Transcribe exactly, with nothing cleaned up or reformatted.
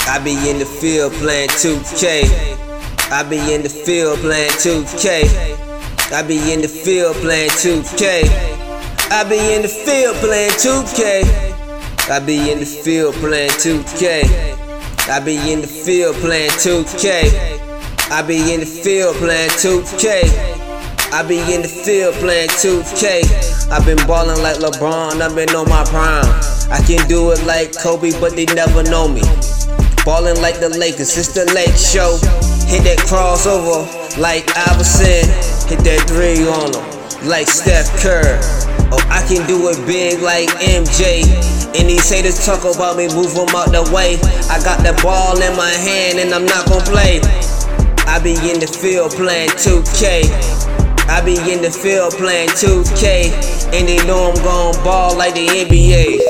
I be in the field playing two K. I be in the field playing two K. I be in the field playing two K. I be in the field playing two K. I be in the field playing two K. I be in the field playing two K. I be in the field playing two K. I be in the field playing two K. I been ballin' like LeBron, I been on my prime. I can do it like Kobe, but they never know me. Ballin' like the Lakers, it's the Lake Show. Hit that crossover like Iverson. Hit that three on them like Steph Curry. Oh, I can do it big like M J. And these haters talk about me, move them out the way. I got the ball in my hand and I'm not gon' play. I be in the field playing two K. I be in the field playing two K. And they know I'm gon' ball like the N B A.